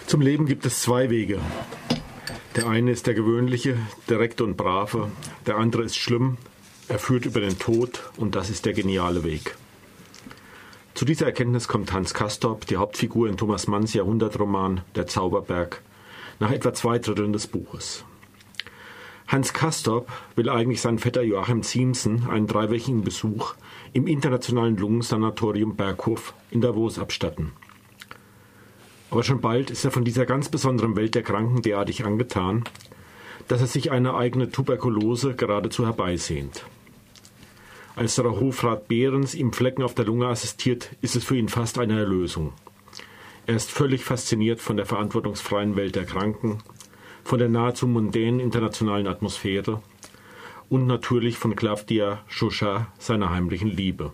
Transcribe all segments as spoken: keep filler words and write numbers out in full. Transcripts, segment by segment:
Zum Leben gibt es zwei Wege. Der eine ist der gewöhnliche, direkte und brave. Der andere ist schlimm, er führt über den Tod und das ist der geniale Weg. Zu dieser Erkenntnis kommt Hans Castorp, die Hauptfigur in Thomas Manns Jahrhundertroman Der Zauberberg, nach etwa zwei Dritteln des Buches. Hans Castorp will eigentlich seinen Vetter Joachim Ziemßen einen dreiwöchigen Besuch im internationalen Lungensanatorium Berghof in Davos abstatten. Aber schon bald ist er von dieser ganz besonderen Welt der Kranken derartig angetan, dass er sich eine eigene Tuberkulose geradezu herbeisehnt. Als der Hofrat Behrens ihm Flecken auf der Lunge assistiert, ist es für ihn fast eine Erlösung. Er ist völlig fasziniert von der verantwortungsfreien Welt der Kranken, von der nahezu mondänen internationalen Atmosphäre und natürlich von Claudia Chauchat, seiner heimlichen Liebe.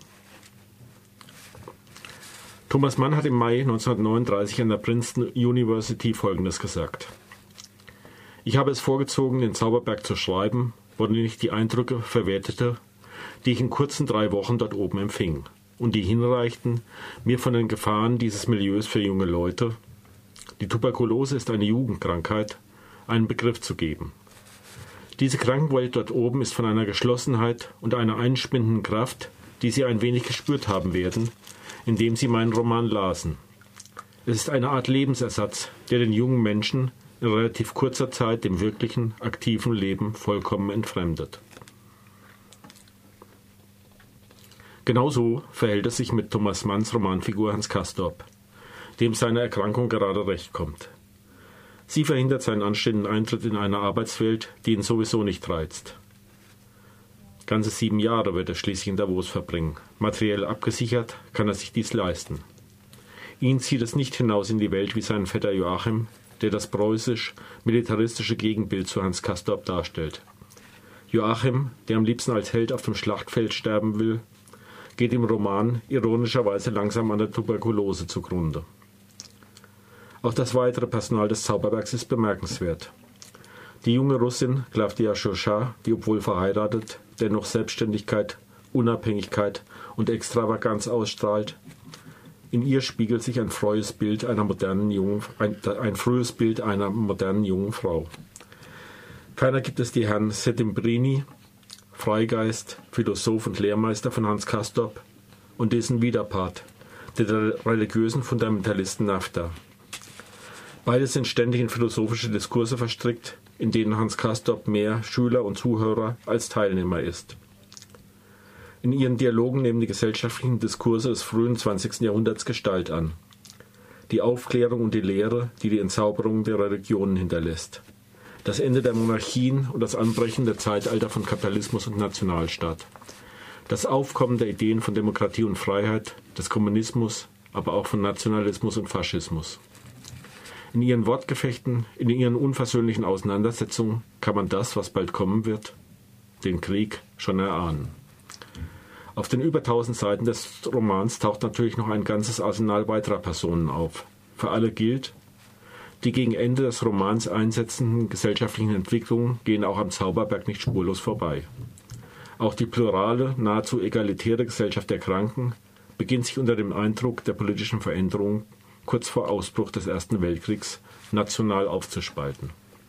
Thomas Mann hat im Mai neunzehnhundertneununddreißig an der Princeton University Folgendes gesagt: Ich habe es vorgezogen, den Zauberberg zu schreiben, worin ich die Eindrücke verwertete, die ich in kurzen drei Wochen dort oben empfing und die hinreichten, mir von den Gefahren dieses Milieus für junge Leute, die Tuberkulose ist eine Jugendkrankheit, einen Begriff zu geben. Diese Krankenwelt dort oben ist von einer Geschlossenheit und einer einspinnenden Kraft, die Sie ein wenig gespürt haben werden, indem Sie meinen Roman lasen. Es ist eine Art Lebensersatz, der den jungen Menschen in relativ kurzer Zeit dem wirklichen, aktiven Leben vollkommen entfremdet. Genauso verhält es sich mit Thomas Manns Romanfigur Hans Castorp, dem seine Erkrankung gerade recht kommt. Sie verhindert seinen anstehenden Eintritt in eine Arbeitswelt, die ihn sowieso nicht reizt. Ganze sieben Jahre wird er schließlich in Davos verbringen. Materiell abgesichert kann er sich dies leisten. Ihn zieht es nicht hinaus in die Welt wie seinen Vetter Joachim, der das preußisch-militaristische Gegenbild zu Hans Castorp darstellt. Joachim, der am liebsten als Held auf dem Schlachtfeld sterben will, geht im Roman ironischerweise langsam an der Tuberkulose zugrunde. Auch das weitere Personal des Zauberbergs ist bemerkenswert. Die junge Russin Claudia Chauchat, die obwohl verheiratet, dennoch Selbstständigkeit, Unabhängigkeit und Extravaganz ausstrahlt. In ihr spiegelt sich ein frühes Bild einer modernen jungen, ein, ein frühes Bild einer modernen jungen Frau. Ferner gibt es die Herren Settembrini, Freigeist, Philosoph und Lehrmeister von Hans Castorp, und dessen Widerpart, der religiösen Fundamentalisten Nafta. Beide sind ständig in philosophische Diskurse verstrickt, in denen Hans Castorp mehr Schüler und Zuhörer als Teilnehmer ist. In ihren Dialogen nehmen die gesellschaftlichen Diskurse des frühen zwanzigsten Jahrhunderts Gestalt an. Die Aufklärung und die Lehre, die die Entzauberung der Religionen hinterlässt. Das Ende der Monarchien und das Anbrechen der Zeitalter von Kapitalismus und Nationalstaat. Das Aufkommen der Ideen von Demokratie und Freiheit, des Kommunismus, aber auch von Nationalismus und Faschismus. In ihren Wortgefechten, in ihren unversöhnlichen Auseinandersetzungen kann man das, was bald kommen wird, den Krieg, schon erahnen. Auf den über tausend Seiten des Romans taucht natürlich noch ein ganzes Arsenal weiterer Personen auf. Für alle gilt, die gegen Ende des Romans einsetzenden gesellschaftlichen Entwicklungen gehen auch am Zauberberg nicht spurlos vorbei. Auch die plurale, nahezu egalitäre Gesellschaft der Kranken beginnt sich unter dem Eindruck der politischen Veränderungen kurz vor Ausbruch des Ersten Weltkriegs national aufzuspalten.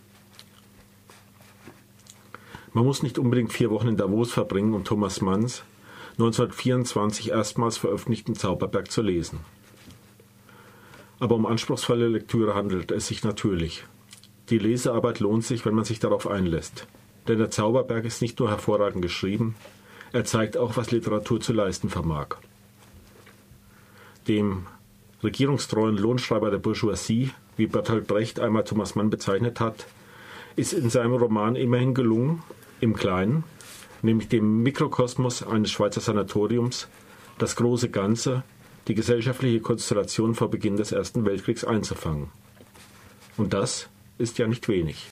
Man muss nicht unbedingt vier Wochen in Davos verbringen, um Thomas Manns neunzehnhundertvierundzwanzig erstmals veröffentlichten Zauberberg zu lesen. Aber um anspruchsvolle Lektüre handelt es sich natürlich. Die Lesearbeit lohnt sich, wenn man sich darauf einlässt. Denn der Zauberberg ist nicht nur hervorragend geschrieben, er zeigt auch, was Literatur zu leisten vermag. Dem regierungstreuen Lohnschreiber der Bourgeoisie, wie Bertolt Brecht einmal Thomas Mann bezeichnet hat, ist in seinem Roman immerhin gelungen, im Kleinen, nämlich dem Mikrokosmos eines Schweizer Sanatoriums, das große Ganze, die gesellschaftliche Konstellation vor Beginn des Ersten Weltkriegs einzufangen. Und das ist ja nicht wenig.